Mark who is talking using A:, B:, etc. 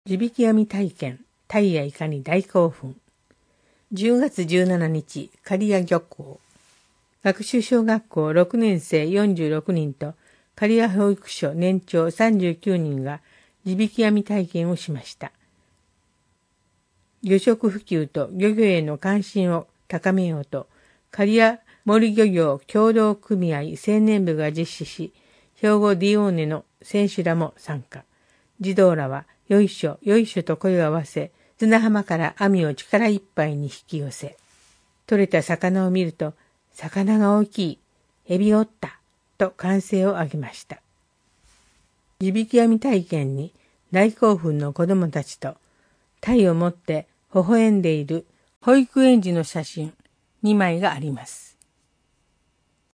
A: 地引き網体験、タイやイカに大興奮。10月17日、刈谷漁港。学習小学校6年生46人と刈谷保育所年長39人が地引き網体験をしました。漁食普及と漁業への関心を高めようと、刈谷森漁業協同組合青年部が実施し、兵庫ディオーネの選手らも参加。児童らはよいしょよいしょと声を合わせ、砂浜から網を力いっぱいに引き寄せ、取れた魚を見ると、魚が大きい、エビおった、と歓声を上げました。地引き網体験に大興奮の子供たちと、タイを持って微笑んでいる保育園児の写真2枚があります。